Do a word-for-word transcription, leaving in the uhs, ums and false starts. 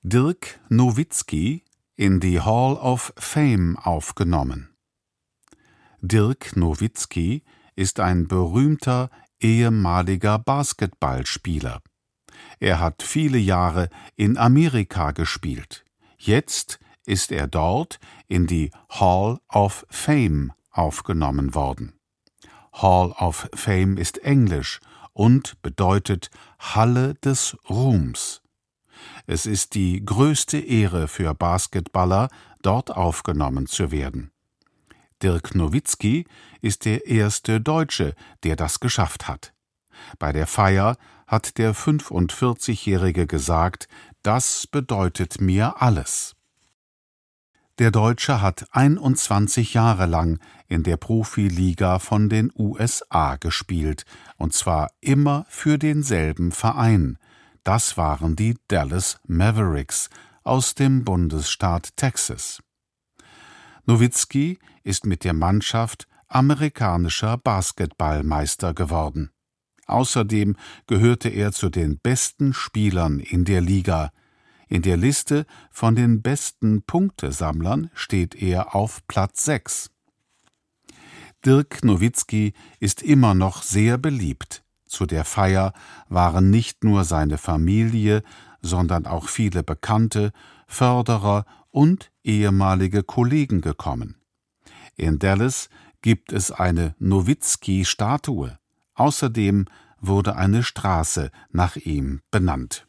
Dirk Nowitzki in die Hall of Fame aufgenommen. Dirk Nowitzki ist ein berühmter ehemaliger Basketballspieler. Er hat viele Jahre in Amerika gespielt. Jetzt ist er dort in die Hall of Fame aufgenommen worden. Hall of Fame ist Englisch und bedeutet Halle des Ruhms. Es ist die größte Ehre für Basketballer, dort aufgenommen zu werden. Dirk Nowitzki ist der erste Deutsche, der das geschafft hat. Bei der Feier hat der fünfundvierzigjährige gesagt, das bedeutet mir alles. Der Deutsche hat einundzwanzig Jahre lang in der Profiliga von den U S A gespielt, und zwar immer für denselben Verein. Das waren die Dallas Mavericks aus dem Bundesstaat Texas. Nowitzki ist mit der Mannschaft amerikanischer Basketballmeister geworden. Außerdem gehörte er zu den besten Spielern in der Liga. In der Liste von den besten Punktesammlern steht er auf Platz sechs. Dirk Nowitzki ist immer noch sehr beliebt. Zu der Feier waren nicht nur seine Familie, sondern auch viele Bekannte, Förderer und ehemalige Kollegen gekommen. In Dallas gibt es eine Nowitzki-Statue. Außerdem wurde eine Straße nach ihm benannt.